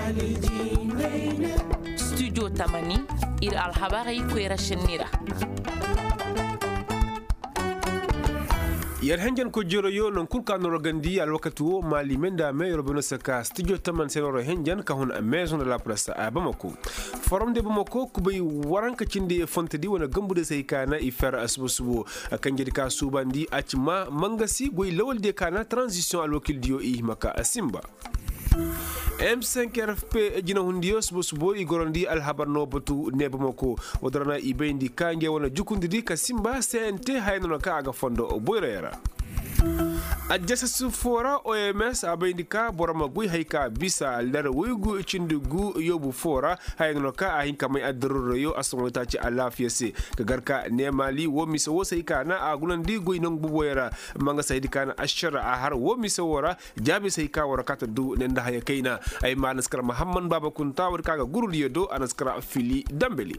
studio tamani ir alhabari kwera shenira yar hanjan ko joro yo non kulka no rogandi al wakatu mali menda me robono saka studio taman senoro hanjan ka hun maison de la presse a Bamako forum de Bamako kubay waranka cinde fontedi wona gambude sey kana i fer asbusubo kanjedi ka subandi acima mangasi goy lawol de kana transition al wakil dio i maka asimba M5RFP jina hundiyo subo igorondi alhabarno batu nebamako wadrana ibendi kange wana jukundidi kasimba CNT hayno ka aga fondo boyrera adjasa sufora OMS abayindika borama gui haika bisa lar wigu cindugu yobu fora hayno ka ahinka mai adruro yo asonta ci alafiyase kagarka nemali wo miso wo sai kana agulandi gui non buboyera manga saydi kana ashara a har wo miso wora jabi sai ka wora kata du nenda haya kaina ay manaskara muhammad baba kunta war kaga gurul do anaskara fili dambeli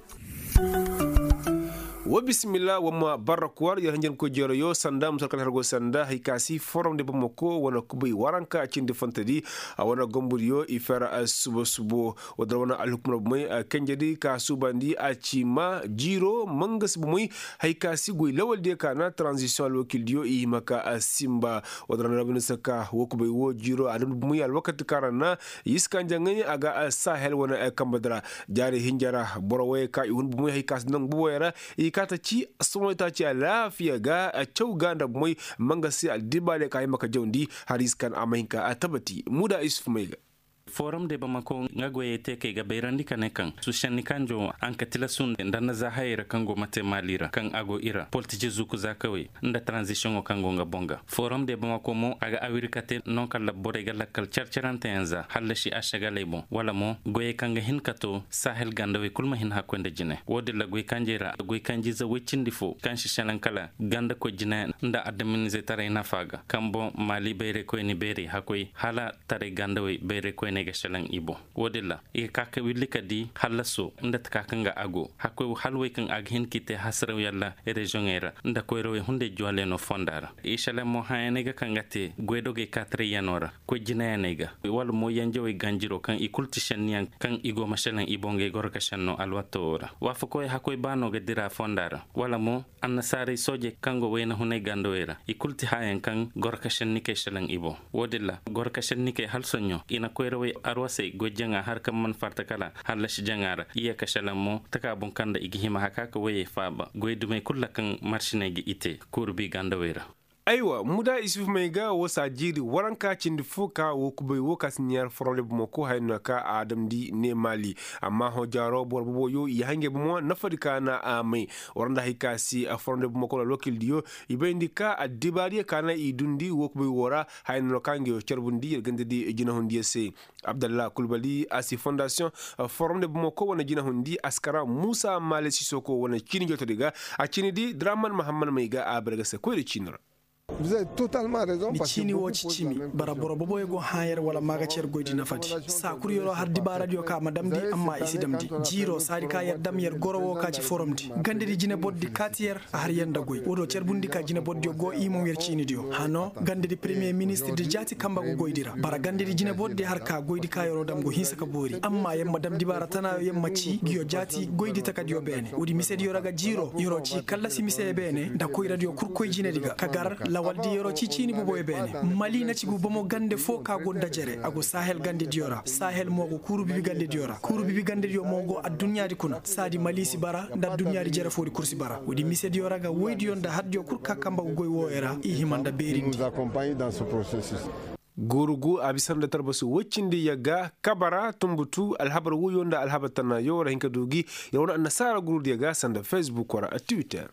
wa bismillah wa ma barakwar ya hanjan ko jero yo sanda musakal hargo sanda hikasi forum de Bamako wana kubai waranka cinde fantadi wana gombur yo ifara subo wadra wana alhukmra bumay kanjadi ka subandi achima jiro mangas bumay hikasi goy lawal de kana transition al wakil dio i maka simba wadra rabina saka wo kubai wo jiro adam bumay al wakati karana yiskangangani aga sahel wana kambadra jari hinjara borowe ka ihun bumay hikasi nang buwera kata ci asomota ci lafiya ga a ganda mai mangasi aldibale kai maka jaundi haris kan amahinka a tabati muda isuf mai forum de Bamako ngagoye teke ga beirandi kanekan sushanni kanjo ankatila sun ndanna za hayra kango mate malira kan ago ira politici zuku zakawe nda transition o kango nga bonga forum de Bamako mo aga awirikate non kala borega lakal charcharante enza halashi ashaga lebo wala mo goye kanga hinkato sahel gandawe kulma hin hakwende jine wodi la goye kanjera goye kanjiza wechindi fo kanshi shalankala ganda ko jine nda adaminize tare nafaga kambo mali beire ko ni beire hakoy hala tare gandawe beire ko nega shalan ibo wodilla e kaka willika di halaso nda takanga ago hakko halwe kan aghin kite hasraw yalla region era nda ko rewe hunde jwale no fondara e shalan mo hayenega kangate gwedoge 4 yanora ko jinayanega wal mo yanjewe ganjiro kan ikulti shanniyan kan igo mashalan ibonge gorka shanno alwatora wafa ko hakko bano ga dira fondara wala mo annasare soje kango wena hunay gandoera ikulti hayen kan gorka shannike shalan ibo wodilla gorka shannike halsonyo ina ko rewe arwase gojjanga har kam man farta kala halash jangara iya kashalamo taka bon kanda igihima hakaka waye faba goydume kullakan marshine gi ite kurbi gandawera aywa muda isuf mai ga wasa jiri waranka cindi fuka wo kubai wo kasniyar forole Bamako hayna ka adam di ne mali amma ho jaro borbo yo i hange mo nafadika na amai waranda hikasi a forole Bamako lokil dio ibendi ka adibari kana idundi wo kubai wora hayna kange cerbundi gande di jina hondi se Abdallah Kulbali asi fondation forum de Bamako wana jina hondi askara Musa Male Sisoko wana chini joto diga a chini di Draman Muhammad Maiga a berga se ko de chinra. Vous avez totalement raison parce que wochi chimi bara borobo ego hayar wala maga cer goydi nafati sa kuriyoro har diba radio ka madam di amma isi damdi jiro sadi ka yar dam yer gorowo ka ci forum di gande di jine boddi katier har yanda goy wodo cer bundi ka jine boddi go imo wer chini dio hano gande di premier ministre di jati kamba go goydira bara gande di jine boddi har ka goydi ka yoro dam go hinsa ka bori amma yam madam di bara tana yam ci giyo jati goydi takadio bene wodi misedi yoraga jiro yoro ci kala si mise bene da koy radio kurkoy jine diga kagar lawaldi yoro cicini bubo e bene mali na cigu bomo gande fo ka gonda jere ago sahel gande diora sahel mogo kuru bibi gande diora kuru bibi gande dio mogo a dunya di kuna sadi mali si bara nda dunya di jere fo di kursi bara wodi mise diora ga woydi yonda hadjo kurka kamba goy wo era i himanda beri nous accompagne dans ce processus. gurugu abisanda tarbasu wacindi yaga kabara tumbutu alhabar wuyonda alhabatana yora hinka dogi yawna annasara guru yaga sanda Facebook wara Twitter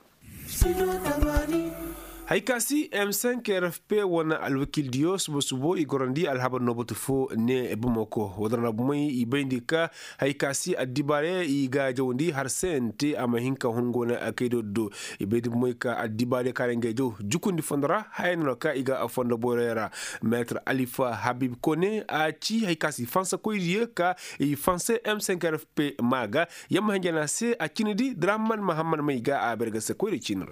haikasi M5RFP wana alwakil dio subo igorandi alhaba nobotu fo ne Bamako wadana bumai ibendika haikasi adibare iga jawndi har sente amahinka hongona akedodo ibedi bumai ka adibare karengejo jukundi fondara hayno ka iga afonda borera maître Alifa Habib Kone achi haikasi fansa koyriye ka i fanse M5RFP maga yamma hanjana se akinidi Draman Muhammad Maiga aberga se koyri chinra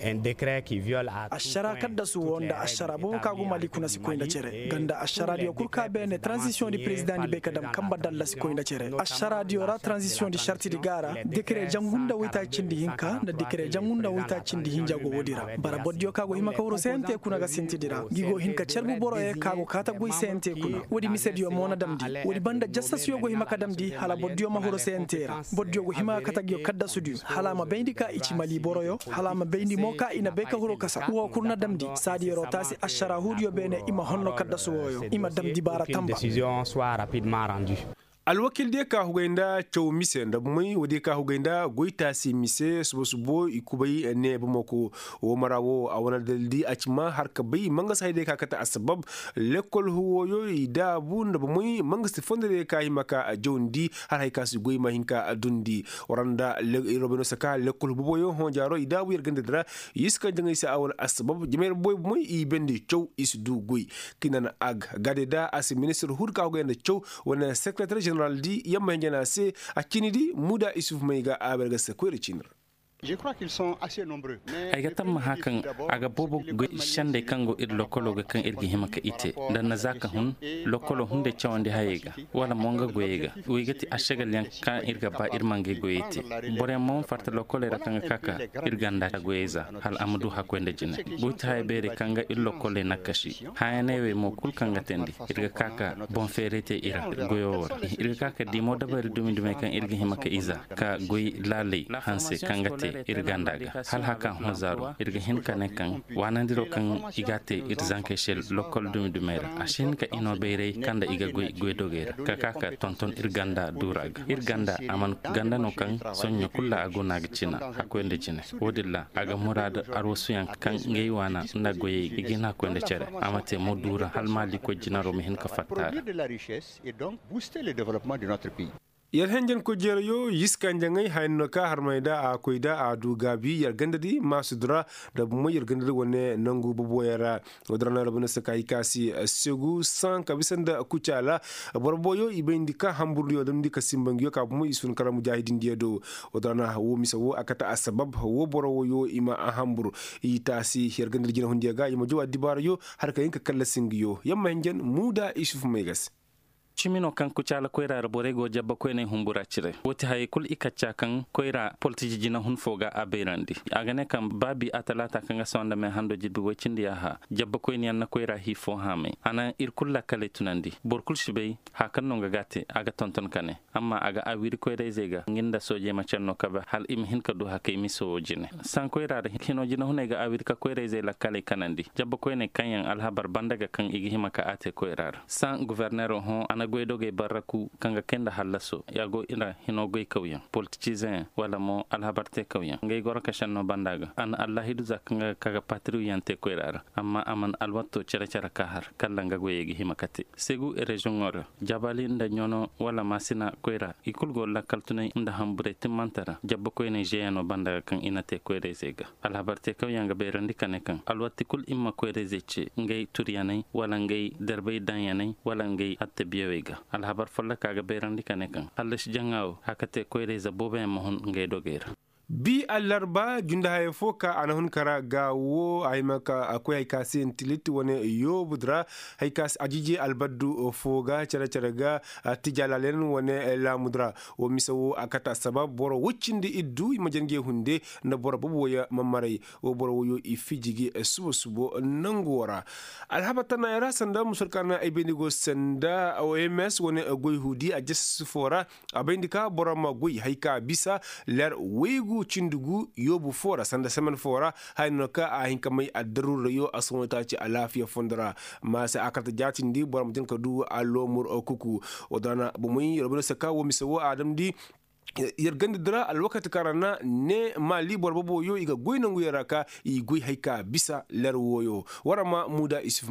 ashara kadda su wonda ashara bo kagu mali kuna sikoinda chere ganda ashara dio kurka bene transition di president di bekadam kamba dalla sikoinda chere ashara dio ra transition di sharti di gara dekre jangunda wita cindi hinka da dekre jangunda wita cindi hinja go wodira bara boddio kago hima kawro sente kuna ga sentidira gigo hinka cerbu boro e kago kata goy sente kuna wodi misedio mona damdi wodi banda jassas yogo hima kadamdi hala boddio ma horo sentera boddio go hima kata gyo kadda sudu hala ma bendika ichi mali boroyo hala ma bendi moka ina beka horo kasa wo kurna damdi sadi rotasi ashara hudio bene ima honno kadda suwoyo ima damdi bara tamba décision soit rapidement rendue. alwakil de ka hugenda chow mise da mai wode ka hugenda goita si mise subo ikubai ne bamako o marawo a wana daldi acima har ka bai manga sai de ka kata asbab lekol huwoyo ida bun da mai manga sifonde de ka himaka jondi har hay ka su goy mahinka dundi oranda robeno saka lekol buboyo hon jaro ida bu yergende dra yiska jangai sa awon asbab jimer boy mai i bendi chow isdu goy kinana ag gadeda as minister hurka hugenda chow wana secretary general di yamma ngena se akinidi muda isuf maiga aberga sekwere chinra. Je crois qu'ils sont assez nombreux. Ay gatam hakan aga bobo shande kango ir lokolo ga kan irgi himaka ite dan na zaka hun lokolo hunde chawande hayega wala monga goyega wigati ashagal yan kan irga ba irmange goyete bore mon farta lokole rakanga kaka irganda goyeza hal amadu hakwende jine buta hay bere kanga ir lokole nakashi hayanewe mo kul kanga tendi irga kaka bon ferete ira goyo irga kaka di mo dabar dumi kan irgi himaka iza ka goy lale hanse kangate irgandaga hal haka hozaru irga hinka ne kan wanandiro kan igate irzanke shel lokol dumera ashin ka ino beere kanda iga goy dogera kaka tonton irganda durag irganda aman ganda no kan sonyo kulla agona gicina hakwende cine wodilla aga murad arwosu yan kan ngey wana na goye igina kwende cere amate modura hal mali ko jinaro mi hinka fatta de la richesse et donc booster le développement de notre pays. yar henjen ko jerayo yiskan jangai hayno ka harmayda a koida a dugabi yar gandadi masudra da mo yar gandadi wonne nangu buboyara odrana rabuna sakai kasi segu san kabisanda kuchala borboyo ibendika hamburyo dum dika simbangyo ka mo isun kara mujahidin diedo odrana wo misawo akata asbab wo boroyo ima a hambur itasi yar gandadi jina hundiga ima jowa dibarayo har kayinka kala singiyo yamma henjen muda isuf megas chimino kan kuchala koira borego jabba koyne humbura cire woti hay kul ikacca kan koira politiji jina hun foga aberandi agane kan babi atalata kan sonda me hando jiddu wocindi ha jabba koyne yanna koira hi fo hame ana irkulla kale tunandi borkul shibey ha kan no gate aga tonton kane amma aga awiri koira zega nginda soje ma cenno kaba hal im hin ka do hakay miso jine san koira hino jina hunega awiri ka koira zela kale kanandi jabba koyne kanyan alhabar bandaga kan igi himaka ate koira san gouverneur ho goydoge baraku kanga kenda halaso yago ina hinogoy kawyan politicien wala mo alhabarte kawyan ngay gora kashanno bandaga an allah hidu zakanga kaga patriyan te koyrara amma aman alwatto cera kahar kallanga goyegi himakati segu e region ngor jabali nda nyono wala masina koyra ikulgo lakaltune nda hambure timantara jabbo koyne jeyano bandaga kan ina te koyre zega alhabarte kawyanga be randi kanekan alwatti kul imma koyre zeche ngay turiyanay wala ngay derbay danyanay wala ngay atte biyo alhabar folla kaga berandi kanekan allash jangaw hakate koyre za bobe mohon ngay dogera bi alarba junda hay foka ana hun kara gawo ay maka akoy ay kasin tilit wone yo budra hay kas ajiji albaddu foga cara ga tijalalen wone la mudra o misawo akata sabab boro wuccindi iddu imajenge hunde na boro boboya mamaray o boro yo ifijigi subo nangora alhabatana yara sanda musulkana ay bendigo sanda OMS wone goy hudi ajes fora abendika boro ma goy hayka bisa ler wegu cindugu yobu fora sanda semen fora hayno ka a hinka mai addarur yo asonta ci alafiya fondara ma sa akata jatindi boram den ka du alomur okuku odana bu muy robno saka wo misawo adam di yergande dra alwakati karana ne mali borbo yo iga goynangu yaraka i goy hayka bisa ler woyo warama muda isuf mai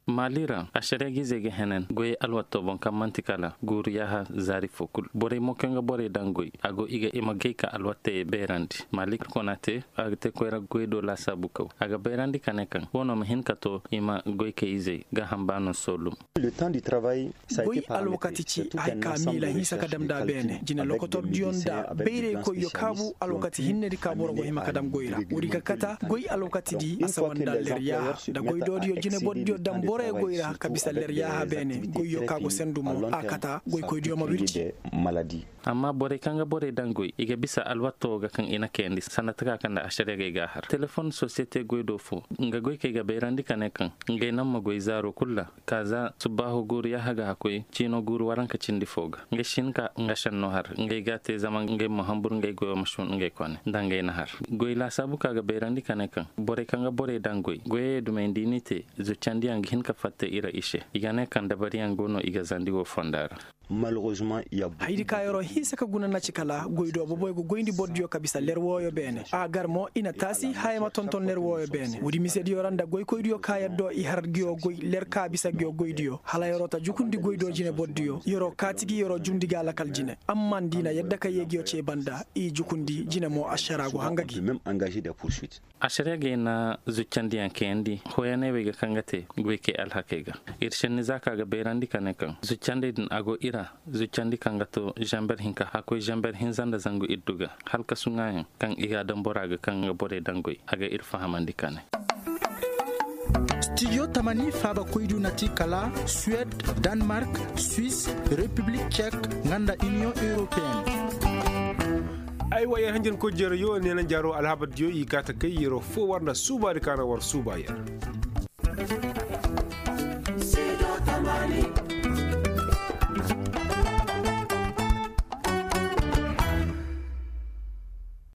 malira ashare gizege henen goy alwato bon kamantikala gur yaha zari fokul bore mokenga bore dangoy ago iga imageka alwate berandi malik konate agte koira goydo la sabuko aga berandi kanekan wono mahin kato ima goyke ize ga hambano solum le temps du travail ça a été alwakati ci ay kamila hisa kadam da bene jina lokotor dionda beire ko yokabu alwakati hinnedi kaboro go hima kadam goyra wuri kakata goy alwakati di asawanda lerya da goydo dio jine boddio dam bore goyra kabisa lerya ha bene goy yokago sendumo akata goy ko dio mabirti maladie amma bore kanga bore dangoy iga bisa alwato ga kan ina kendi sanataka kanda ashare ga har telefon societe goydo fo nga goy ke ga berandi kanekan ngay namma goy zaro kulla kaza subahu gur ya haga hakoy chino gur waranka chindi foga ngay shinka nga shanno har ngay gate zaman ngay mohambur ngay goyo mashun ngay kone dangay na har goy la sabu kaga berandi kanekan bore kanga bore dangoy goy dumendi nite zo chandi ang hinka fatte ira ishe igane kan dabari angono iga zandi wo fondara malheureusement il y a haydi kayoro hisa ka guna nacikala goydo bo boy go goyndi boddio kabisa lerwoyo bene a garmo ina tasi hayma tonton lerwoyo bene wudi misedi yoranda goy koydiyo kayaddo i hargiyo goy ler kabisa gyo goydiyo hala yorota jukundi goydo jine boddio yoro katigi yoro jumdiga lakal jine amman dina yedda ka yegiyo ce banda i jukundi jine mo asharago hangagi même engagé des poursuites asharege na zuccandi ankendi hoyane wega kangate goyke alhakega irshenni zaka ga berandi kanekan zuccandi din ago ira zuccandi kangato jamber hinka hakoy jamber hinzanda zangu idduga halka sungayen kan iga damboraga kan bore dangoy aga irfahamandi kane Studio Tamani faba koydu nati kala Suède, Danemark, Suisse, République tchèque, nganda Union européenne. ay waye hanjen ko jero yo nena jaro alhabat yo yi kata kay yero fo warna suba de kana war suba ya